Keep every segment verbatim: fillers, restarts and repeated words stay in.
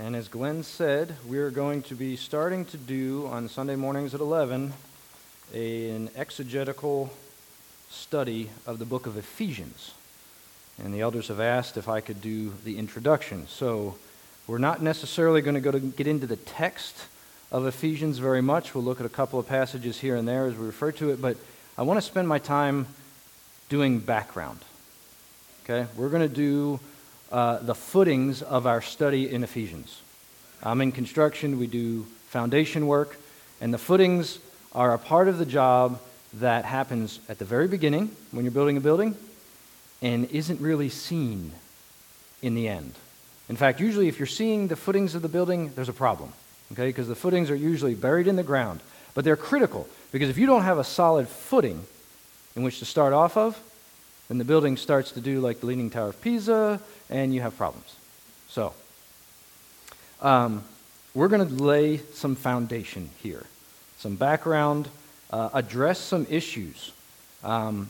And as Glenn said, we're going to be starting to do on Sunday mornings at eleven a, an exegetical study of the book of Ephesians. And the elders have asked if I could do the introduction. So we're not necessarily going to go to get into the text of Ephesians very much. We'll look at a couple of passages here and there as we refer to it, but I want to spend my time doing background. Okay? We're going to do uh, the footings of our study in Ephesians. I'm in construction. We do foundation work, and the footings are a part of the job that happens at the very beginning when you're building a building and isn't really seen in the end. In fact, usually if you're seeing the footings of the building, there's a problem, okay? Because the footings are usually buried in the ground. But they're critical, because if you don't have a solid footing in which to start off of, then the building starts to do like the Leaning Tower of Pisa, and you have problems. So, um, we're going to lay some foundation here, some background, uh, address some issues. Um,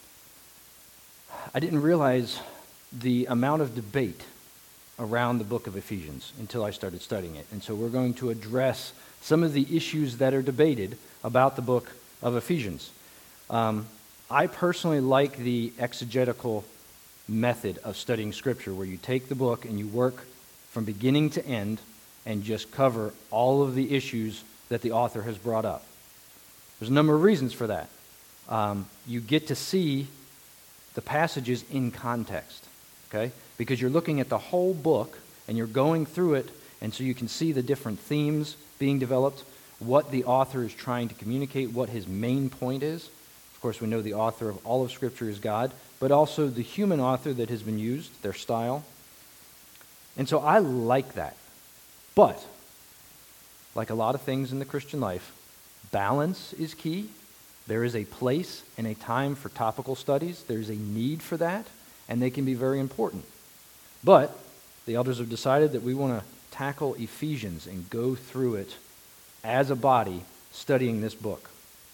I didn't realize the amount of debate around the book of Ephesians until I started studying it. And so we're going to address some of the issues that are debated about the book of Ephesians. Um, I personally like the exegetical method of studying Scripture, where you take the book and you work from beginning to end and just cover all of the issues that the author has brought up. There's a number of reasons for that. Um, you get to see the passages in context, okay? Because you're looking at the whole book and you're going through it, and so you can see the different themes being developed, what the author is trying to communicate, what his main point is. Of course, we know the author of all of Scripture is God, but also the human author that has been used, their style. And so I like that. But, like a lot of things in the Christian life, balance is key. There is a place and a time for topical studies. There's a need for that, and they can be very important. But the elders have decided that we want to tackle Ephesians and go through it as a body studying this book.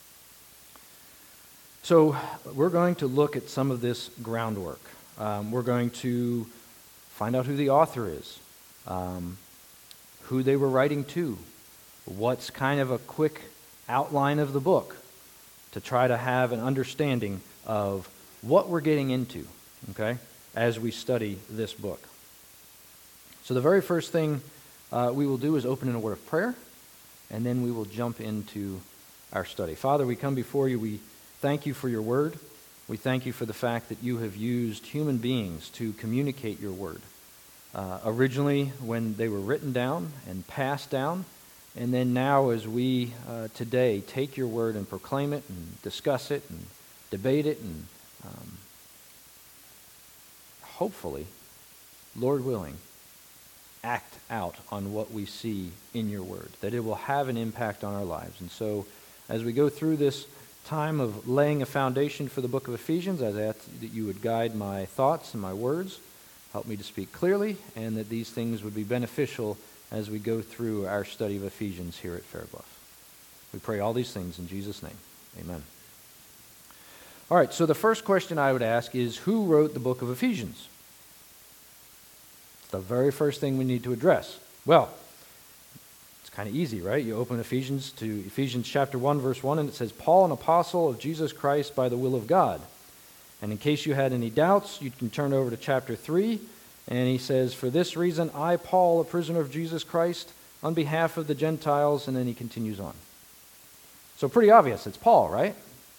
So we're going to look at some of this groundwork. Um, we're going to find out who the author is, um, who they were writing to, what's kind of a quick outline of the book, to try to have an understanding of what we're getting into, okay, as we study this book. So the very first thing uh, we will do is open in a word of prayer, and then we will jump into our study. Father, we come before you. We thank you for your word. We thank you for the fact that you have used human beings to communicate your word. Uh, originally, when they were written down and passed down, and then now as we uh, today take your word and proclaim it and discuss it and debate it and um, hopefully, Lord willing, act out on what we see in your word, that it will have an impact on our lives. And so as we go through this time of laying a foundation for the book of Ephesians, I ask that you would guide my thoughts and my words, help me to speak clearly, and that these things would be beneficial as we go through our study of Ephesians here at Fairbluff. We pray all these things in Jesus' name. Amen. All right, so the first question I would ask is, who wrote the book of Ephesians? It's the very first thing we need to address. Well, it's kind of easy, right? You open Ephesians to Ephesians chapter one, verse one, and it says, Paul, an apostle of Jesus Christ by the will of God. And in case you had any doubts, you can turn over to chapter three, and he says, for this reason, I, Paul, a prisoner of Jesus Christ, on behalf of the Gentiles, and then he continues on. So pretty obvious, it's Paul, right?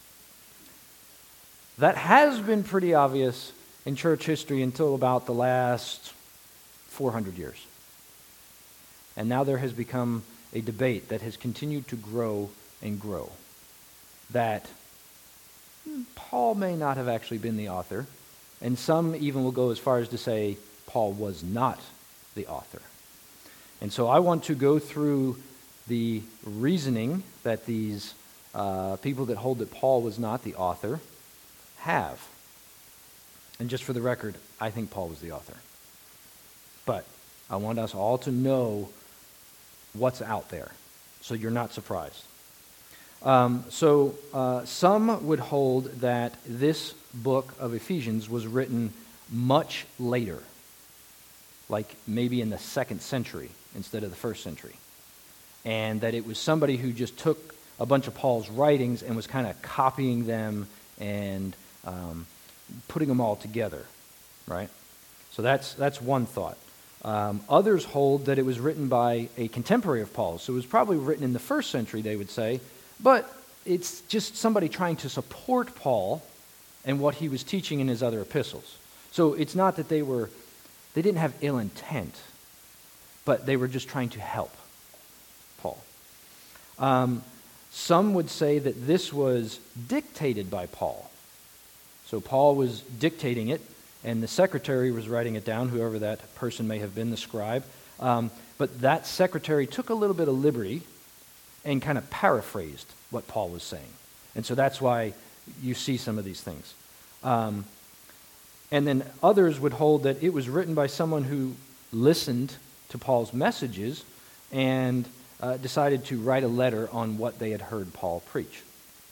That has been pretty obvious in church history until about the last four hundred years. And now there has become a debate that has continued to grow and grow, that Paul may not have actually been the author, and some even will go as far as to say Paul was not the author. And so I want to go through the reasoning that these uh, people that hold that Paul was not the author have. And just for the record, I think Paul was the author. But I want us all to know what's out there, so you're not surprised. Um, so uh, some would hold that this book of Ephesians was written much later. like maybe in the second century instead of the first century. And that it was somebody who just took a bunch of Paul's writings and was kind of copying them and um, putting them all together, right? So that's that's one thought. Um, others hold that it was written by a contemporary of Paul's. So it was probably written in the first century, they would say, but it's just somebody trying to support Paul and what he was teaching in his other epistles. So it's not that they were, they didn't have ill intent, but they were just trying to help Paul. Um, some would say that this was dictated by Paul. So Paul was dictating it, and the secretary was writing it down, whoever that person may have been, the scribe. Um, but that secretary took a little bit of liberty and kind of paraphrased what Paul was saying. And so that's why you see some of these things. Um, and then others would hold that it was written by someone who listened to Paul's messages and uh, decided to write a letter on what they had heard Paul preach.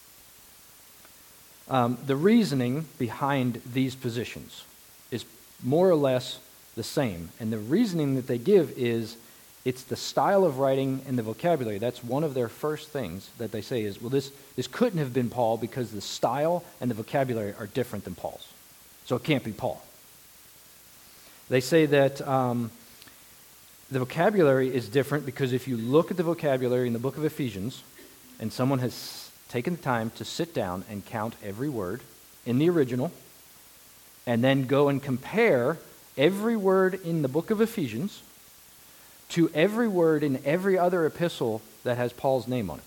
Um, the reasoning behind these positions is more or less the same. And the reasoning that they give is it's the style of writing and the vocabulary. That's one of their first things that they say is, well, this, this couldn't have been Paul because the style and the vocabulary are different than Paul's. So it can't be Paul. They say that um, the vocabulary is different because if you look at the vocabulary in the book of Ephesians, and someone has taken the time to sit down and count every word in the original, and then go and compare every word in the book of Ephesians to every word in every other epistle that has Paul's name on it.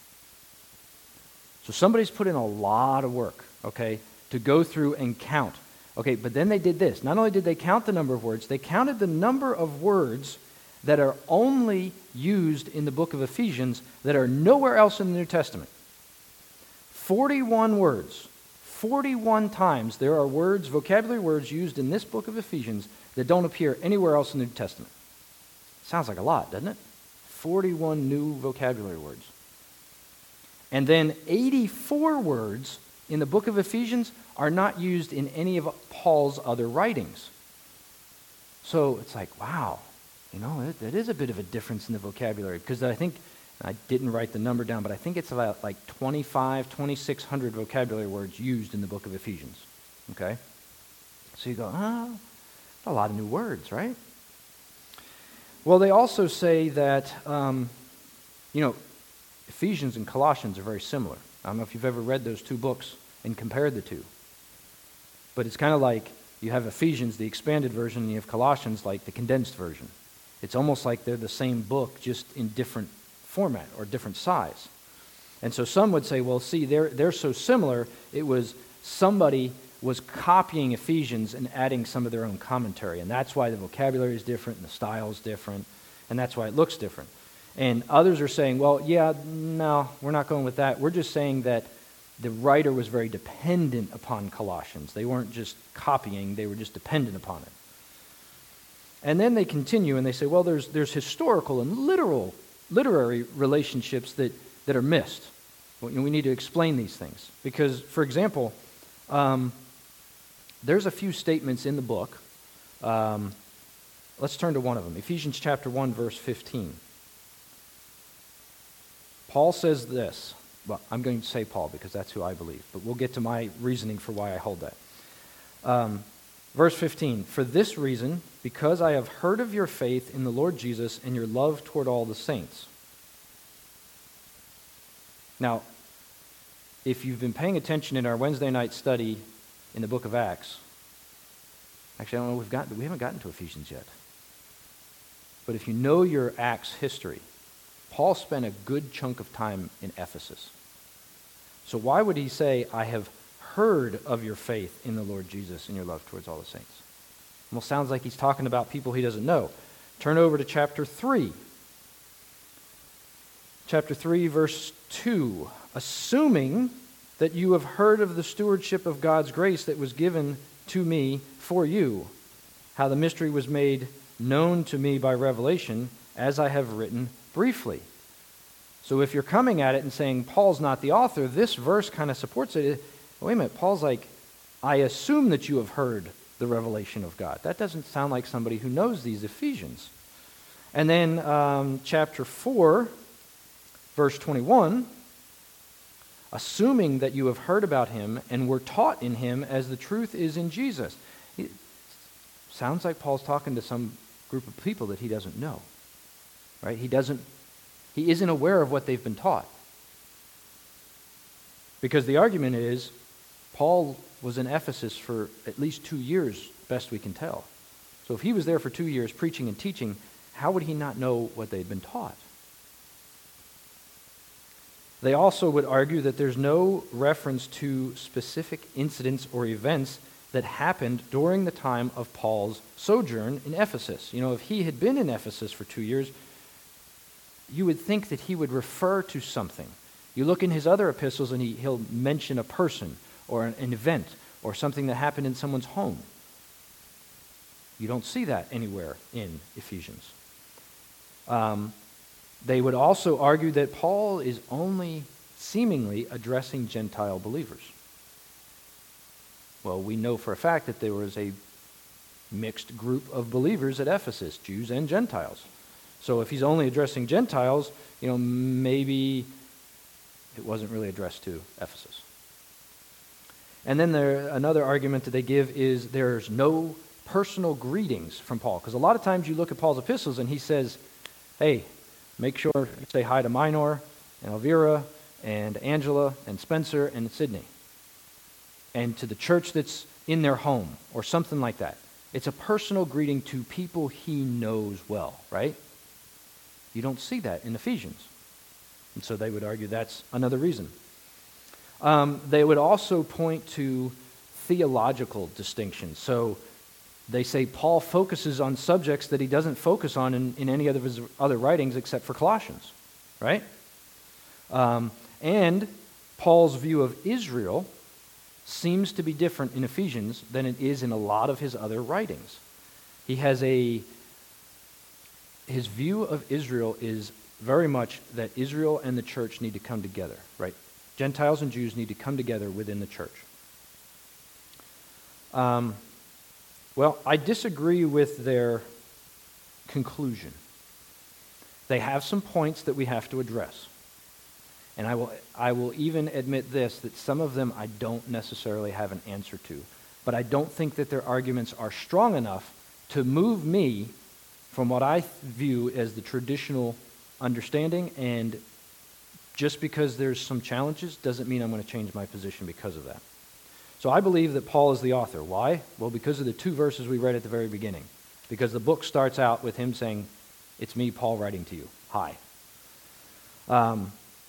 So somebody's put in a lot of work, okay, to go through and count. Okay, but then they did this. Not only did they count the number of words, they counted the number of words that are only used in the book of Ephesians that are nowhere else in the New Testament. forty-one words. forty-one times there are words, vocabulary words used in this book of Ephesians that don't appear anywhere else in the New Testament. Sounds like a lot, doesn't it? forty-one new vocabulary words. And then eighty-four words in the book of Ephesians are not used in any of Paul's other writings. So it's like, wow, you know, that, that is a bit of a difference in the vocabulary. Because I think, I didn't write the number down, but I think it's about like twenty-five, twenty-six hundred vocabulary words used in the book of Ephesians. Okay? So you go, oh, a lot of new words, right? Well, they also say that, um, you know, Ephesians and Colossians are very similar. I don't know if you've ever read those two books and compared the two. But it's kind of like you have Ephesians, the expanded version, and you have Colossians, like the condensed version. It's almost like they're the same book, just in different format or different size. And so some would say, well, see, they're, they're so similar, it was somebody was copying Ephesians and adding some of their own commentary. And that's why the vocabulary is different and the style is different, and that's why it looks different. And others are saying, well, yeah, no, we're not going with that. We're just saying that the writer was very dependent upon Colossians. They weren't just copying, they were just dependent upon it. And then they continue and they say, well, there's there's historical and literal, literary relationships that, that are missed. Well, we need to explain these things. Because, for example, um, there's a few statements in the book. Um, let's turn to one of them. Ephesians chapter one, verse fifteen. Paul says this. Well, I'm going to say Paul because that's who I believe, but we'll get to my reasoning for why I hold that. Um, verse fifteen, for this reason, because I have heard of your faith in the Lord Jesus and your love toward all the saints. Now, if you've been paying attention in our Wednesday night study in the book of Acts, actually I don't know, we've got, we haven't gotten to Ephesians yet. But if you know your Acts history, Paul spent a good chunk of time in Ephesus. So why would he say, I have heard of your faith in the Lord Jesus and your love towards all the saints? Almost sounds like he's talking about people he doesn't know. Turn over to chapter three. Chapter three, verse two. Assuming that you have heard of the stewardship of God's grace that was given to me for you, how the mystery was made known to me by revelation, as I have written briefly. So if you're coming at it and saying Paul's not the author, this verse kind of supports it. Wait a minute, Paul's like, I assume that you have heard the revelation of God. That doesn't sound like somebody who knows these Ephesians. And then um, chapter four, verse twenty-one, assuming that you have heard about him and were taught in him as the truth is in Jesus. It sounds like Paul's talking to some group of people that he doesn't know, right? He doesn't, he isn't aware of what they've been taught. Because the argument is, Paul was in Ephesus for at least two years, best we can tell. So if he was there for two years preaching and teaching, how would he not know what they'd been taught? They also would argue that there's no reference to specific incidents or events that happened during the time of Paul's sojourn in Ephesus. You know, if he had been in Ephesus for two years, you would think that he would refer to something. You look in his other epistles and he, he'll mention a person or an, an event or something that happened in someone's home. You don't see that anywhere in Ephesians. Um, they would also argue that Paul is only seemingly addressing Gentile believers. Well, we know for a fact that there was a mixed group of believers at Ephesus, Jews and Gentiles. So if he's only addressing Gentiles, you know, maybe it wasn't really addressed to Ephesus. And then there, another argument that they give is there's no personal greetings from Paul. Because a lot of times you look at Paul's epistles and he says, hey, make sure you say hi to Minor and Elvira and Angela and Spencer and Sydney. And to the church that's in their home or something like that. It's a personal greeting to people he knows well, right? You don't see that in Ephesians. And so they would argue that's another reason. Um, they would also point to theological distinctions. So they say Paul focuses on subjects that he doesn't focus on in, in any other of his other writings except for Colossians, right? Um, and Paul's view of Israel seems to be different in Ephesians than it is in a lot of his other writings. He has a, his view of Israel is very much that Israel and the church need to come together, right? Gentiles and Jews need to come together within the church. Um, well, I disagree with their conclusion. They have some points that we have to address. And I will I will even admit this, that some of them I don't necessarily have an answer to. But I don't think that their arguments are strong enough to move me from what I view as the traditional understanding. And just because there's some challenges doesn't mean I'm going to change my position because of that. So I believe that Paul is the author. Why? Well, because of the two verses we read at the very beginning. Because the book starts out with him saying, it's me, Paul, writing to you. Hi. Um...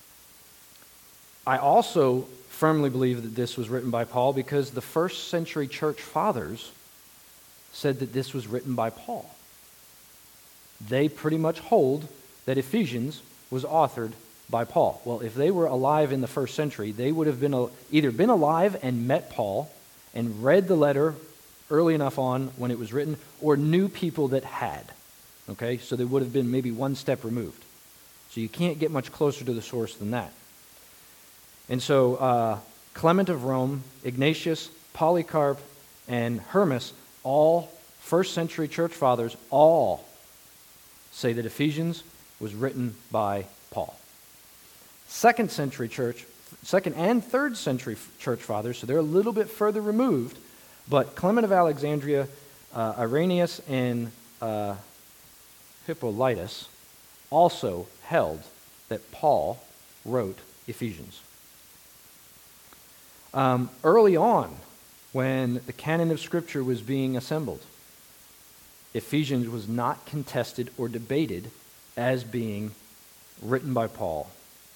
I also firmly believe that this was written by Paul because the first century church fathers said that this was written by Paul. They pretty much hold that Ephesians was authored by Paul. Well, if they were alive in the first century, they would have been either been alive and met Paul and read the letter early enough on when it was written, or knew people that had. Okay, so they would have been maybe one step removed. So you can't get much closer to the source than that. And so uh, Clement of Rome, Ignatius, Polycarp, and Hermas, all first century church fathers, all say that Ephesians was written by Paul. Second century church, second and third century church fathers, so they're a little bit further removed, but Clement of Alexandria, uh, Irenaeus, and uh, Hippolytus also held that Paul wrote Ephesians. Um, early on, when the canon of Scripture was being assembled, Ephesians was not contested or debated as being written by Paul.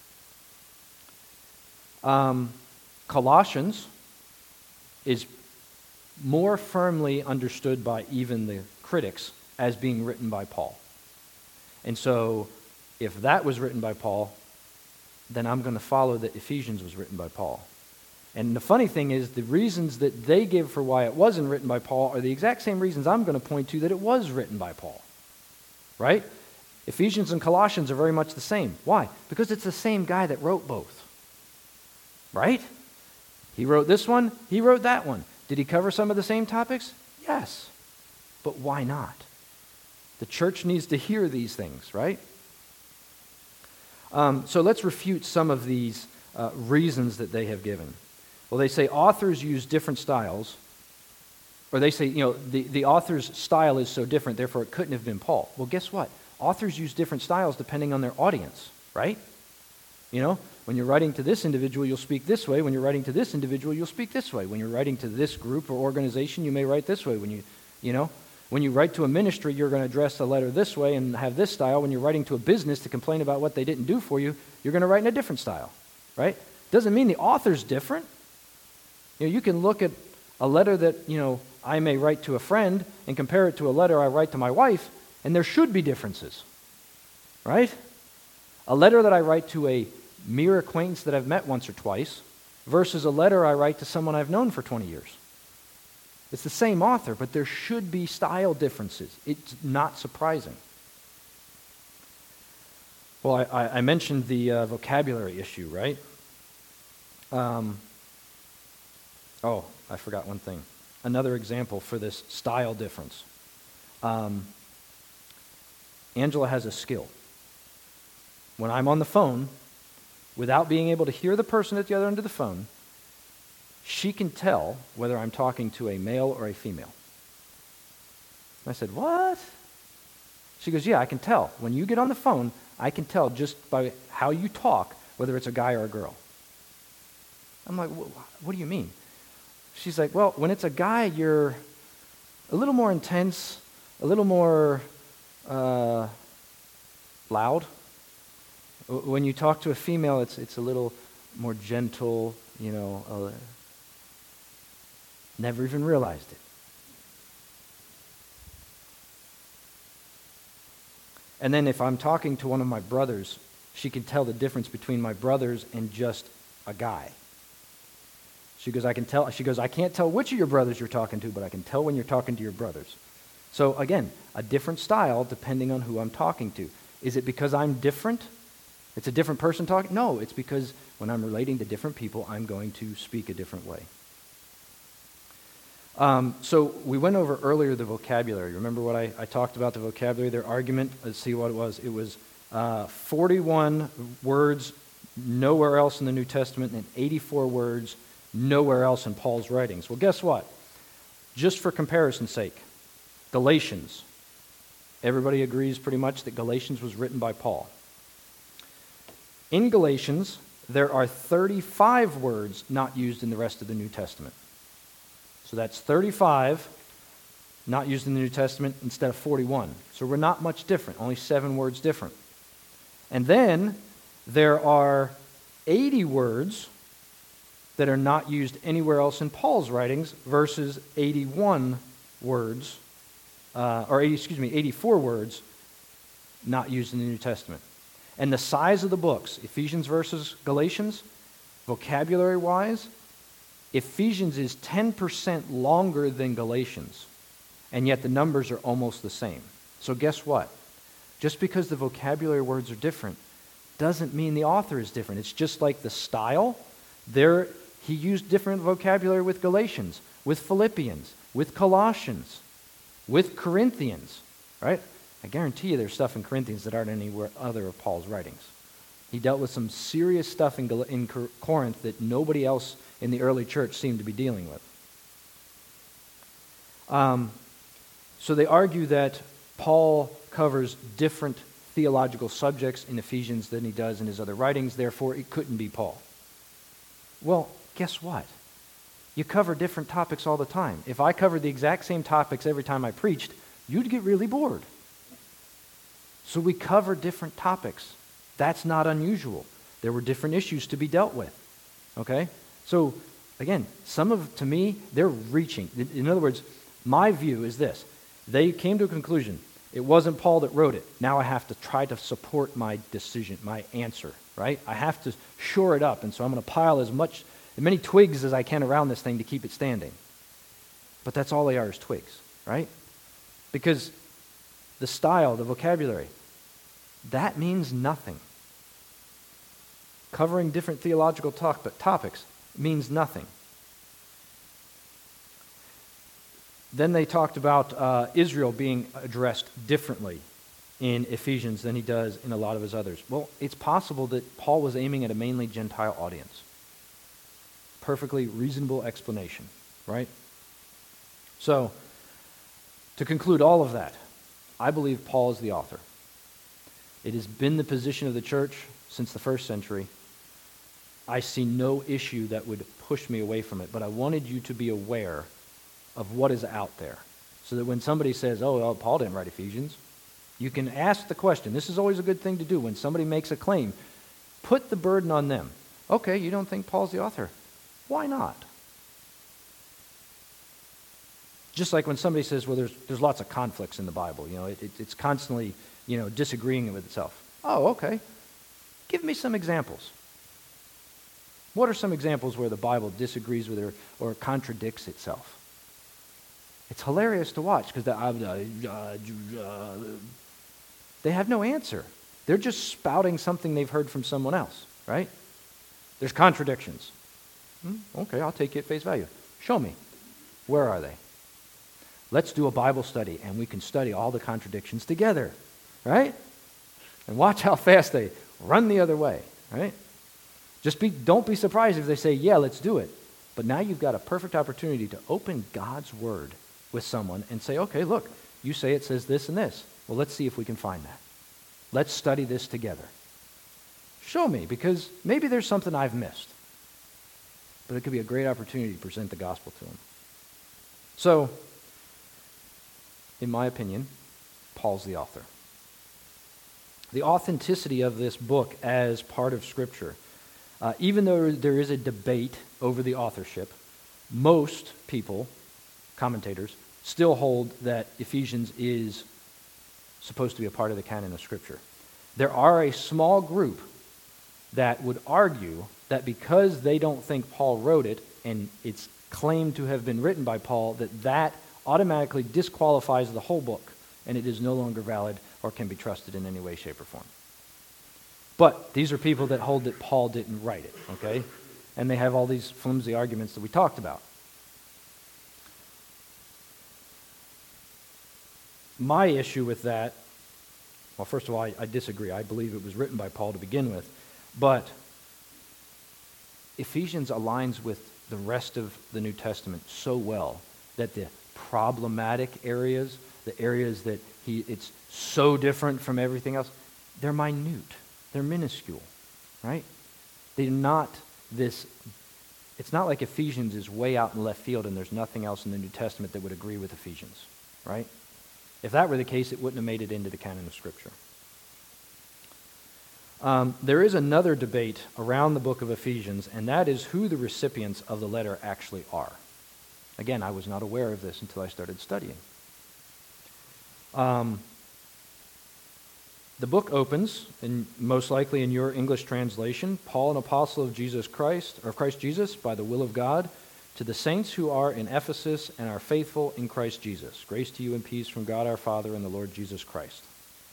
Um, Colossians is more firmly understood by even the critics as being written by Paul. And so, if that was written by Paul, then I'm going to follow that Ephesians was written by Paul. And the funny thing is, the reasons that they give for why it wasn't written by Paul are the exact same reasons I'm going to point to that it was written by Paul. Right? Ephesians and Colossians are very much the same. Why? Because it's the same guy that wrote both. Right? He wrote this one, he wrote that one. Did he cover some of the same topics? Yes, but why not? The church needs to hear these things, right? Um, so let's refute some of these uh, reasons that they have given. Well, they say authors use different styles, or they say, you know, the, the author's style is so different, therefore it couldn't have been Paul. Well, guess what? Authors use different styles depending on their audience, right? You know, when you're writing to this individual, you'll speak this way. When you're writing to this individual, you'll speak this way. When you're writing to this group or organization, you may write this way. When you, you know, when you write to a ministry, you're going to address the letter this way and have this style. When you're writing to a business to complain about what they didn't do for you, you're going to write in a different style, right? Doesn't mean the author's different. You know, you can look at a letter that, you know, I may write to a friend and compare it to a letter I write to my wife, and there should be differences, right? A letter that I write to a mere acquaintance that I've met once or twice versus a letter I write to someone I've known for twenty years. It's the same author, but there should be style differences. It's not surprising. Well, I, I mentioned the uh, vocabulary issue, right? Um, oh, I forgot one thing. Another example for this style difference. Um, Angela has a skill. When I'm on the phone, without being able to hear the person at the other end of the phone, she can tell whether I'm talking to a male or a female. I said, what? She goes, yeah, I can tell. When you get on the phone, I can tell just by how you talk whether it's a guy or a girl. I'm like, what do you mean? She's like, well, when it's a guy, you're a little more intense, a little more uh, loud. When you talk to a female, it's it's a little more gentle, you know. Uh, never even realized it. And then if I'm talking to one of my brothers, she can tell the difference between my brothers and just a guy. She goes, I can tell. She goes, I can't tell which of your brothers you're talking to, but I can tell when you're talking to your brothers. So again, a different style depending on who I'm talking to. Is it because I'm different? It's a different person talking? No, it's because when I'm relating to different people, I'm going to speak a different way. Um, so we went over earlier the vocabulary. Remember what I, I talked about the vocabulary, their argument? Let's see what it was. It was uh, forty-one words nowhere else in the New Testament and eighty-four words nowhere else in Paul's writings. Well, guess what? Just for comparison's sake, Galatians. Everybody agrees pretty much that Galatians was written by Paul. In Galatians, there are thirty-five words not used in the rest of the New Testament. So that's thirty-five not used in the New Testament instead of forty-one. So we're not much different, only seven words different. And then there are eighty words that are not used anywhere else in Paul's writings versus eighty-one words, uh, or eighty, excuse me, eighty-four words not used in the New Testament. And the size of the books, Ephesians versus Galatians, vocabulary-wise, Ephesians is ten percent longer than Galatians, and yet the numbers are almost the same. So guess what? Just because the vocabulary words are different doesn't mean the author is different. It's just like the style. There, he used different vocabulary with Galatians, with Philippians, with Colossians, with Corinthians, right? I guarantee you there's stuff in Corinthians that aren't anywhere other of Paul's writings. He dealt with some serious stuff in, Gal- in Cor- Corinth that nobody else in the early church seemed to be dealing with. Um, so they argue that Paul covers different theological subjects in Ephesians than he does in his other writings, therefore it couldn't be Paul. Well, guess what? You cover different topics all the time. If I covered the exact same topics every time I preached, you'd get really bored. So we cover different topics. That's not unusual. There were different issues to be dealt with. Okay? So, again, some of, to me, they're reaching. In other words, my view is this. They came to a conclusion. It wasn't Paul that wrote it. Now I have to try to support my decision, my answer, right? I have to shore it up, and so I'm going to pile as much, as many twigs as I can around this thing to keep it standing. But that's all they are is twigs, right? Because the style, the vocabulary, that means nothing. Covering different theological talk, but topics means nothing. Then they talked about uh, Israel being addressed differently in Ephesians than he does in a lot of his others. Well, it's possible that Paul was aiming at a mainly Gentile audience. Perfectly reasonable explanation, right? So, to conclude all of that, I believe Paul is the author. It has been the position of the church since the first century. I see no issue that would push me away from it, but I wanted you to be aware of what is out there, so that when somebody says, oh, well, Paul didn't write Ephesians, you can ask the question. This is always a good thing to do when somebody makes a claim. Put the burden on them. Okay, you don't think Paul's the author. Why not? Just like when somebody says, well, there's there's lots of conflicts in the Bible. You know, it, it, it's constantly, you know, disagreeing with itself. Oh, okay. Give me some examples. What are some examples where the Bible disagrees with or, or contradicts itself? It's hilarious to watch because the, uh, uh, uh, they have no answer. They're just spouting something they've heard from someone else, right? There's contradictions. Hmm, okay, I'll take you at face value. Show me. Where are they? Let's do a Bible study and we can study all the contradictions together, right? And watch how fast they run the other way, right? Just be, don't be surprised if they say, yeah, let's do it. But now you've got a perfect opportunity to open God's Word with someone and say, okay, look, you say it says this and this. Well, let's see if we can find that. Let's study this together. Show me, because maybe there's something I've missed. But it could be a great opportunity to present the gospel to them. So, in my opinion, Paul's the author. The authenticity of this book as part of Scripture, uh, even though there is a debate over the authorship, most people, commentators, still hold that Ephesians is supposed to be a part of the canon of Scripture. There are a small group that would argue that because they don't think Paul wrote it, and it's claimed to have been written by Paul, that that automatically disqualifies the whole book, and it is no longer valid or can be trusted in any way, shape, or form. But these are people that hold that Paul didn't write it, okay? And they have all these flimsy arguments that we talked about. My issue with that, well, first of all, I, I disagree. I believe it was written by Paul to begin with. But Ephesians aligns with the rest of the New Testament so well that the problematic areas, the areas that he it's so different from everything else, they're minute. They're minuscule, right? They're not this, it's not like Ephesians is way out in left field and there's nothing else in the New Testament that would agree with Ephesians, right? If that were the case, it wouldn't have made it into the canon of Scripture. Um, there is another debate around the book of Ephesians, and that is who the recipients of the letter actually are. Again, I was not aware of this until I started studying. Um, the book opens, and most likely in your English translation, Paul, an apostle of Jesus Christ, or of Christ Jesus, by the will of God, to the saints who are in Ephesus and are faithful in Christ Jesus. Grace to you and peace from God our Father and the Lord Jesus Christ.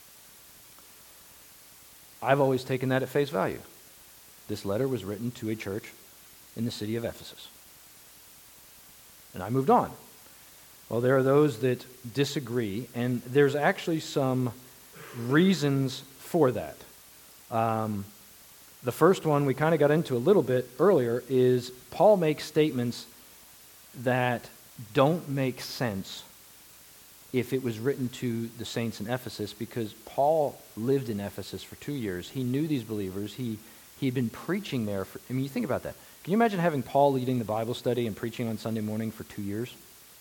I've always taken that at face value. This letter was written to a church in the city of Ephesus. And I moved on. Well, there are those that disagree, and there's actually some reasons for that. Um, the first one we kind of got into a little bit earlier is Paul makes statements that don't make sense if it was written to the saints in Ephesus, because Paul lived in Ephesus for two years. He knew these believers. He he'd been preaching there. For, I mean, you think about that. Can you imagine having Paul leading the Bible study and preaching on Sunday morning for two years?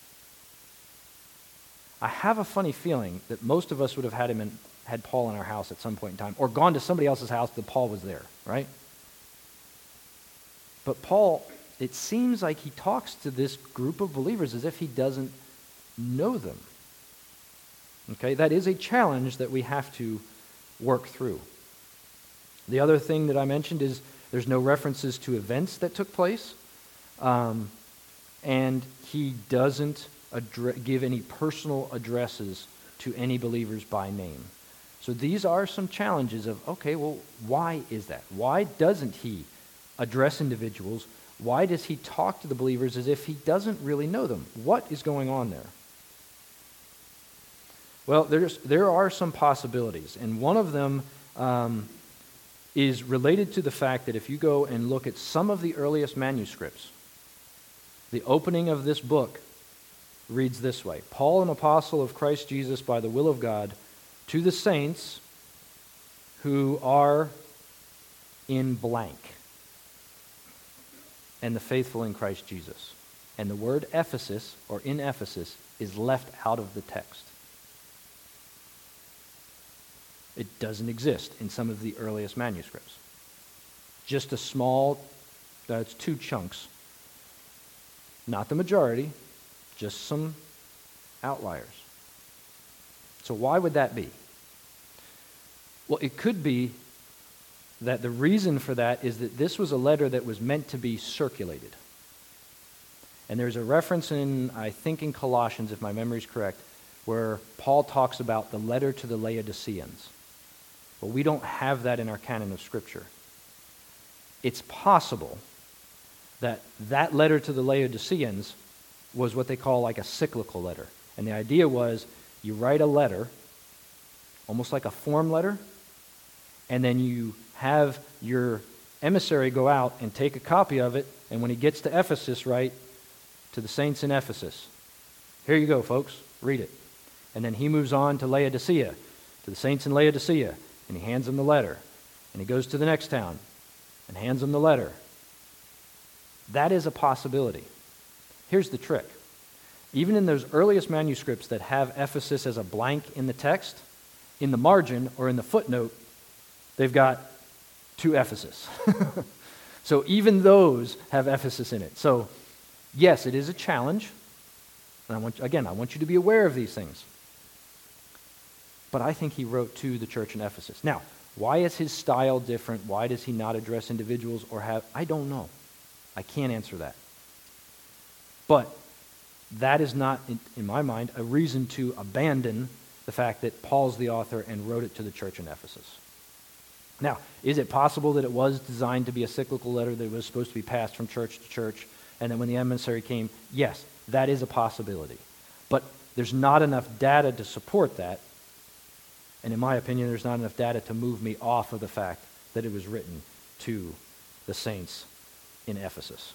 I have a funny feeling that most of us would have had him in, had Paul in our house at some point in time, or gone to somebody else's house that Paul was there, right? But Paul, it seems like he talks to this group of believers as if he doesn't know them. Okay, that is a challenge that we have to work through. The other thing that I mentioned is there's no references to events that took place, um, and he doesn't addre- give any personal addresses to any believers by name. So these are some challenges of, okay, well, why is that? Why doesn't he address individuals? Why does he talk to the believers as if he doesn't really know them? What is going on there? Well, there's, there are some possibilities, and one of them um, is related to the fact that if you go and look at some of the earliest manuscripts, the opening of this book reads this way: Paul, an apostle of Christ Jesus by the will of God, to the saints who are in blank, and the faithful in Christ Jesus. And the word Ephesus, or in Ephesus, is left out of the text. It doesn't exist in some of the earliest manuscripts. Just a small, that's two chunks. Not the majority, just some outliers. So why would that be? Well, it could be that the reason for that is that this was a letter that was meant to be circulated. And there's a reference in, I think in Colossians, if my memory is correct, where Paul talks about the letter to the Laodiceans. But we don't have that in our canon of Scripture. It's possible that that letter to the Laodiceans was what they call like a cyclical letter. And the idea was you write a letter, almost like a form letter, and then you have your emissary go out and take a copy of it, and when he gets to Ephesus, write, to the saints in Ephesus. Here you go, folks, read it. And then he moves on to Laodicea, to the saints in Laodicea, and he hands them the letter. And he goes to the next town and hands them the letter. That is a possibility. Here's the trick. Even in those earliest manuscripts that have Ephesus as a blank in the text, in the margin or in the footnote, they've got to Ephesus. So even those have Ephesus in it. So yes, it is a challenge. And I want, again, I want you to be aware of these things. But I think he wrote to the church in Ephesus. Now, why is his style different? Why does he not address individuals or have... I don't know. I can't answer that. But that is not, in, in my mind, a reason to abandon the fact that Paul's the author and wrote it to the church in Ephesus. Now, is it possible that it was designed to be a cyclical letter that was supposed to be passed from church to church, and then when the emissary came? Yes, that is a possibility. But there's not enough data to support that. And in my opinion, there's not enough data to move me off of the fact that it was written to the saints in Ephesus.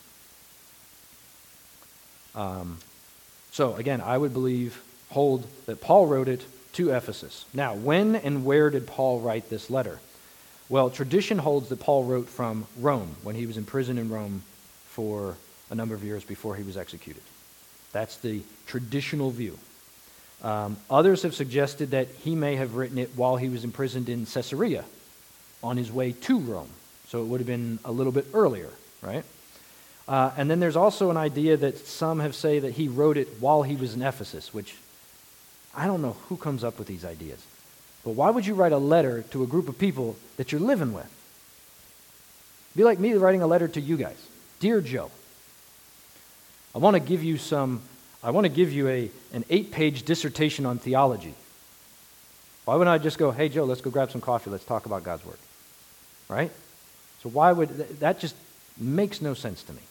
Um, so again, I would believe, hold that Paul wrote it to Ephesus. Now, when and where did Paul write this letter? Well, tradition holds that Paul wrote from Rome when he was in prison in Rome for a number of years before he was executed. That's the traditional view. Um, others have suggested that he may have written it while he was imprisoned in Caesarea on his way to Rome. So it would have been a little bit earlier, right? Uh, and then there's also an idea that some have say that he wrote it while he was in Ephesus, which I don't know who comes up with these ideas. But why would you write a letter to a group of people that you're living with? It'd be like me writing a letter to you guys. Dear Joe, I want to give you some... I want to give you a, an eight-page dissertation on theology. Why wouldn't I just go, hey, Joe, let's go grab some coffee. Let's talk about God's Word. Right? So why would... Th- that just makes no sense to me.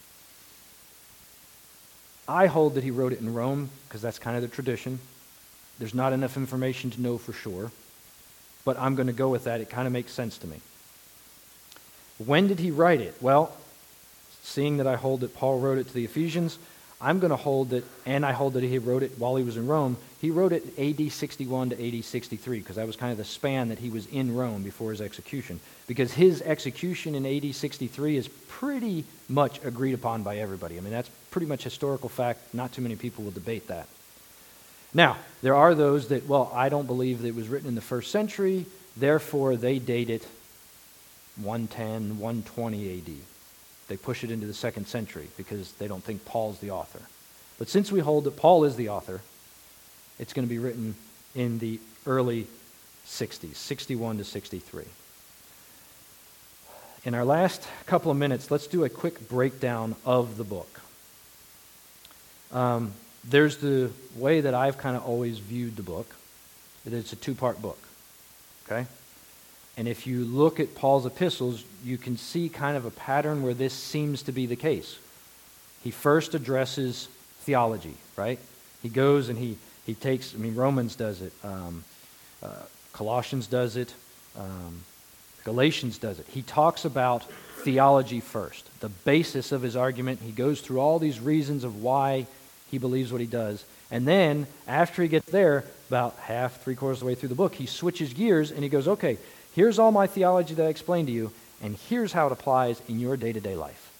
I hold that he wrote it in Rome because that's kind of the tradition. There's not enough information to know for sure. But I'm going to go with that. It kind of makes sense to me. When did he write it? Well, seeing that I hold that Paul wrote it to the Ephesians, I'm going to hold that, and I hold that he wrote it while he was in Rome. He wrote it A D sixty-one to A D sixty-three, because that was kind of the span that he was in Rome before his execution. Because his execution in A D sixty-three is pretty much agreed upon by everybody. I mean, that's pretty much historical fact. Not too many people will debate that. Now, there are those that, well, I don't believe that it was written in the first century, therefore they date it one ten, one twenty A D. They push it into the second century because they don't think Paul's the author. But since we hold that Paul is the author, it's going to be written in the early sixties, sixty-one to sixty-three. In our last couple of minutes, let's do a quick breakdown of the book. Um, there's the way that I've kind of always viewed the book, that it's a two-part book, okay? And if you look at Paul's epistles, you can see kind of a pattern where this seems to be the case. He first addresses theology, right? He goes and he, He takes, I mean, Romans does it. Um, uh, Colossians does it. Um, Galatians does it. He talks about theology first, the basis of his argument. He goes through all these reasons of why he believes what he does. And then, after he gets there, about half, three quarters of the way through the book, he switches gears and he goes, okay, here's all my theology that I explained to you, and here's how it applies in your day-to-day life.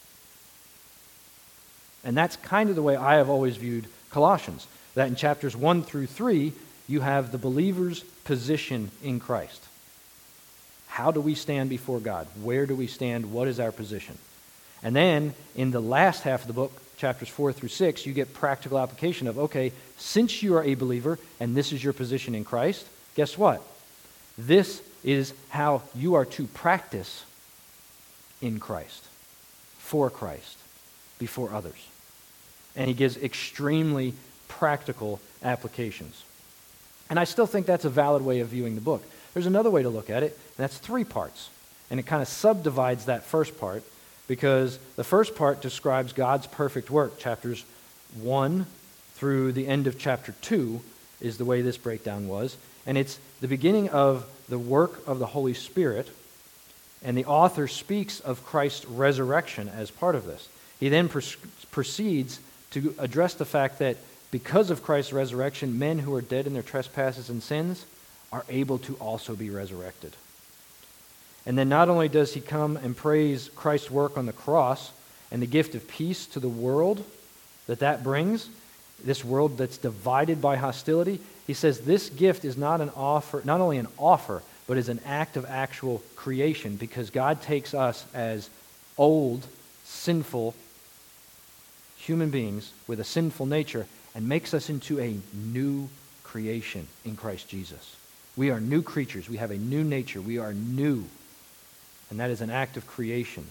And that's kind of the way I have always viewed Colossians, that in chapters one through three, you have the believer's position in Christ. How do we stand before God? Where do we stand? What is our position? And then, in the last half of the book, chapters four through six, you get practical application of, okay, since you are a believer and this is your position in Christ, guess what? This is how you are to practice in Christ, for Christ, before others. And he gives extremely practical applications. And I still think that's a valid way of viewing the book. There's another way to look at it, and that's three parts. And it kind of subdivides that first part, because the first part describes God's perfect work. Chapters one through the end of chapter two is the way this breakdown was. And it's the beginning of the work of the Holy Spirit, and the author speaks of Christ's resurrection as part of this. He then pr- proceeds to address the fact that because of Christ's resurrection, men who are dead in their trespasses and sins are able to also be resurrected. And then not only does he come and praise Christ's work on the cross and the gift of peace to the world that that brings, this world that's divided by hostility, he says this gift is not an offer, not only an offer, but is an act of actual creation, because God takes us as old, sinful human beings with a sinful nature and makes us into a new creation in Christ Jesus. We are new creatures. We have a new nature. We are new. And that is an act of creation.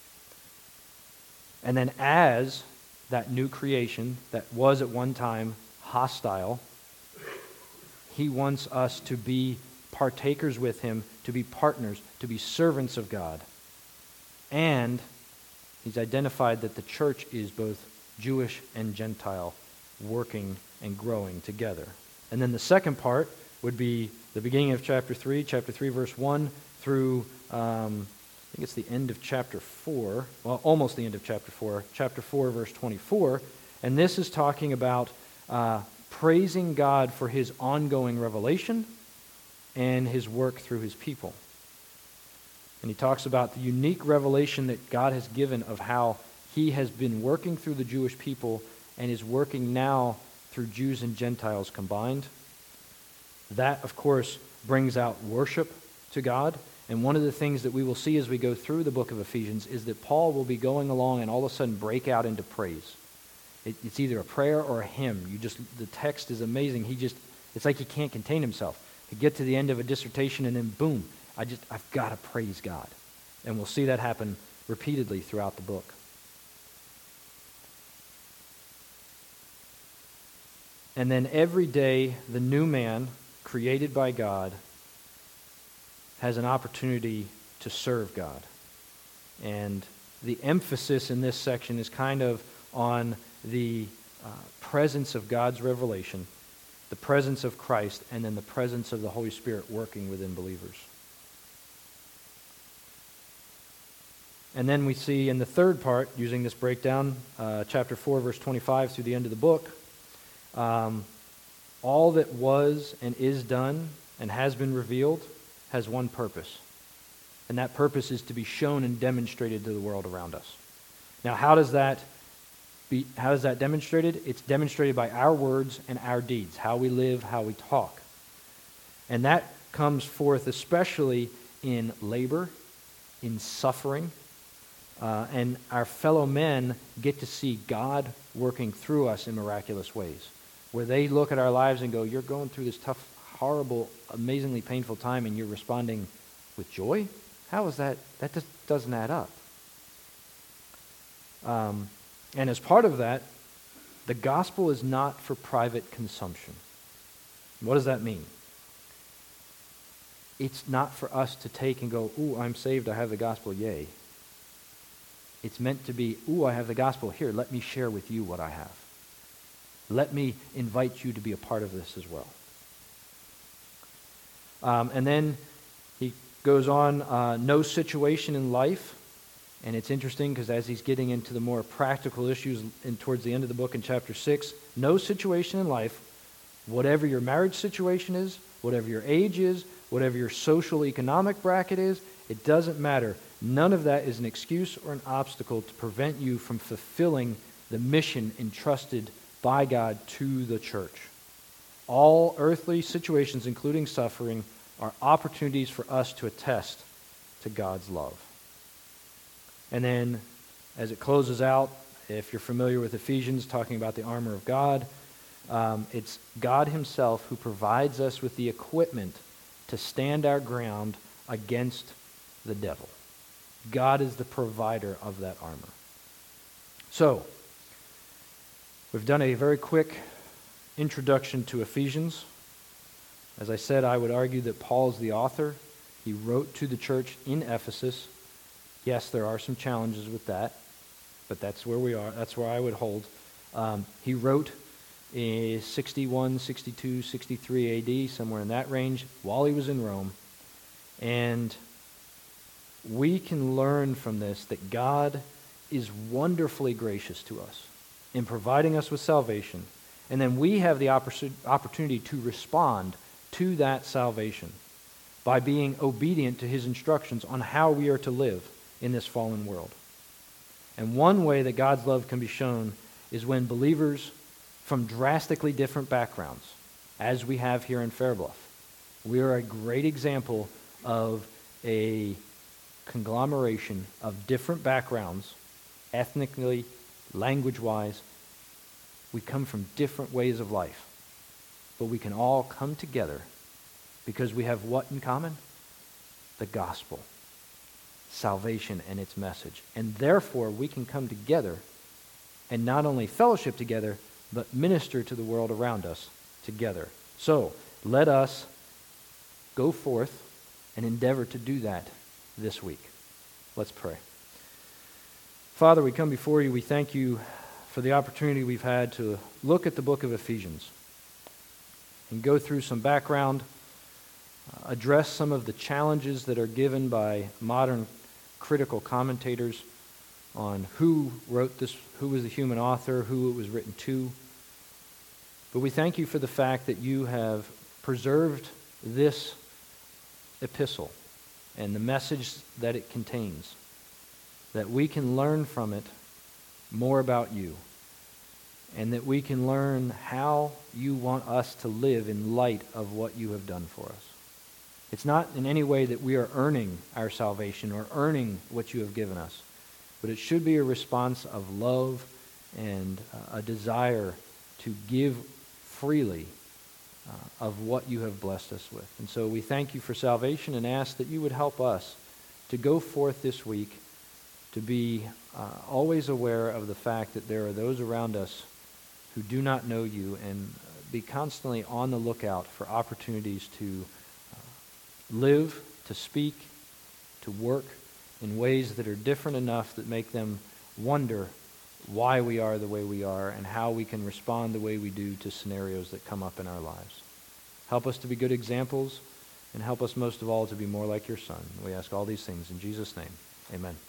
And then as that new creation that was at one time hostile, he wants us to be partakers with him, to be partners, to be servants of God. And he's identified that the church is both Jewish and Gentile, working and growing together. And then the second part would be the beginning of chapter three, chapter three, verse one, through, um, I think it's the end of chapter four, well, almost the end of chapter four, chapter four, verse twenty-four. And this is talking about uh, praising God for his ongoing revelation and his work through his people. And he talks about the unique revelation that God has given of how he has been working through the Jewish people and is working now through Jews and Gentiles combined. That, of course, brings out worship to God. And one of the things that we will see as we go through the book of Ephesians is that Paul will be going along and all of a sudden break out into praise. It, it's either a prayer or a hymn. You just, the text is amazing. He just, it's like he can't contain himself. He get to the end of a dissertation and then boom, I just, I've got to praise God. And we'll see that happen repeatedly throughout the book. And then every day, the new man, created by God, has an opportunity to serve God. And the emphasis in this section is kind of on the uh, presence of God's revelation, the presence of Christ, and then the presence of the Holy Spirit working within believers. And then we see in the third part, using this breakdown, uh, chapter four, verse twenty-five through the end of the book, um, all that was and is done and has been revealed has one purpose. And that purpose is to be shown and demonstrated to the world around us. Now, how does that be, how is that demonstrated? It's demonstrated by our words and our deeds, how we live, how we talk. And that comes forth especially in labor, in suffering, uh, and our fellow men get to see God working through us in miraculous ways, where they look at our lives and go, you're going through this tough, horrible, amazingly painful time, and you're responding with joy? How is that? That just doesn't add up. Um, and as part of that, the gospel is not for private consumption. What does that mean? It's not for us to take and go, ooh, I'm saved, I have the gospel, yay. It's meant to be, ooh, I have the gospel, here, let me share with you what I have. Let me invite you to be a part of this as well. Um, and then he goes on, uh, no situation in life. And it's interesting because as he's getting into the more practical issues in, towards the end of the book in chapter six, no situation in life, whatever your marriage situation is, whatever your age is, whatever your social economic bracket is, it doesn't matter. None of that is an excuse or an obstacle to prevent you from fulfilling the mission entrusted by God to the church. All earthly situations, including suffering, are opportunities for us to attest to God's love. And then, as it closes out, if you're familiar with Ephesians, talking about the armor of God, um, it's God himself who provides us with the equipment to stand our ground against the devil. God is the provider of that armor. So, we've done a very quick introduction to Ephesians. As I said, I would argue that Paul is the author. He wrote to the church in Ephesus. Yes, there are some challenges with that, but that's where we are. That's where I would hold. Um, he wrote in sixty-one, sixty-two, sixty-three A D, somewhere in that range, while he was in Rome. And we can learn from this that God is wonderfully gracious to us in providing us with salvation. And then we have the oppor- opportunity to respond to that salvation by being obedient to his instructions on how we are to live in this fallen world. And one way that God's love can be shown is when believers from drastically different backgrounds, as we have here in Fairbluff, we are a great example of a conglomeration of different backgrounds, ethnically, language-wise. We come from different ways of life, but we can all come together because we have what in common? The gospel. Salvation and its message. And therefore, we can come together and not only fellowship together, but minister to the world around us together. So, let us go forth and endeavor to do that this week. Let's pray. Father, we come before you. We thank you for the opportunity we've had to look at the book of Ephesians and go through some background, uh, address some of the challenges that are given by modern critical commentators on who wrote this, who was the human author, who it was written to. But we thank you for the fact that you have preserved this epistle and the message that it contains, that we can learn from it more about you, and that we can learn how you want us to live in light of what you have done for us. It's not in any way that we are earning our salvation or earning what you have given us, but it should be a response of love and uh, a desire to give freely uh, of what you have blessed us with. And so we thank you for salvation and ask that you would help us to go forth this week to be uh, always aware of the fact that there are those around us who do not know you, and be constantly on the lookout for opportunities to uh, live, to speak, to work in ways that are different enough that make them wonder why we are the way we are and how we can respond the way we do to scenarios that come up in our lives. Help us to be good examples, and help us most of all to be more like your Son. We ask all these things in Jesus' name. Amen.